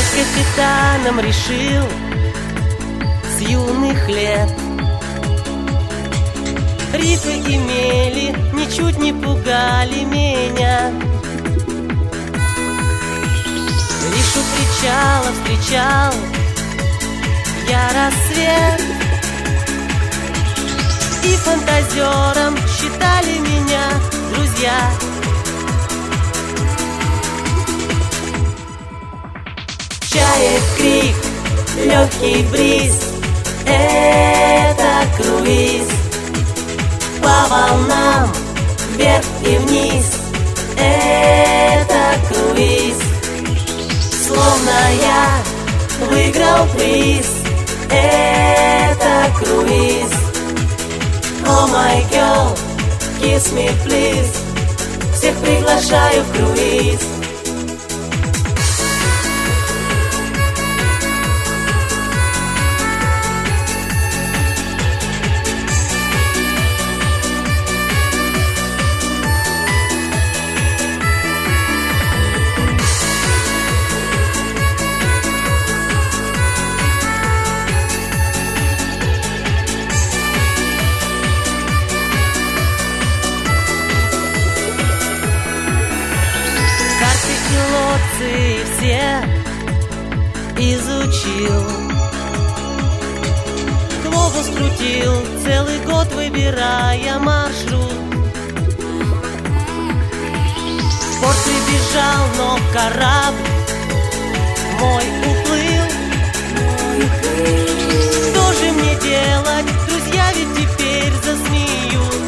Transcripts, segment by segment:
капитаном решил с юных лет. Рифы и мели ничуть не пугали меня. Лишь у причала встречал я рассвет, и фантазером считали меня друзья. Чаек крик, легкий бриз — это круиз. По волнам вверх и вниз — это круиз. Словно я выиграл приз — это круиз. Oh my girl, kiss me please. Всех приглашаю в круиз. Все изучил, глобус крутил целый год, выбирая маршрут. В порт прибежал, но корабль мой уплыл. Что же мне делать? Друзья ведь теперь засмеют.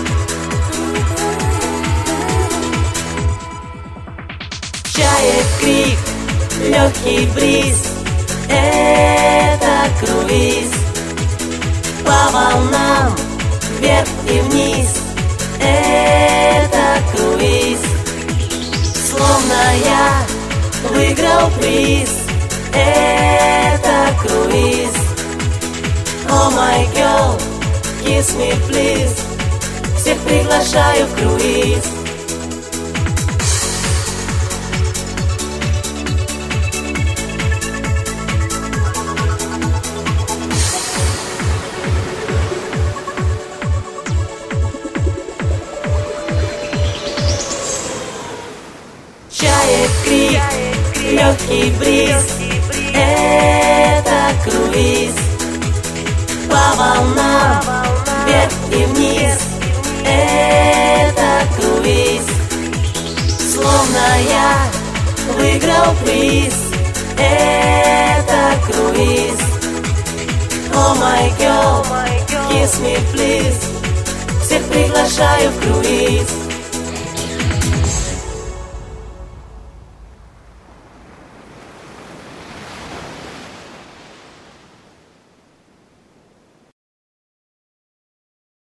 Чаек крик, легкий бриз — это круиз. По волнам вверх и вниз — это круиз. Словно я выиграл приз — это круиз. Oh my girl, kiss me please. Всех приглашаю в круиз. Чаек крик, легкий бриз — это круиз. По волнам вверх и вниз — это круиз. Словно я выиграл приз — это круиз. Oh my girl, kiss me please. Всех приглашаю в круиз.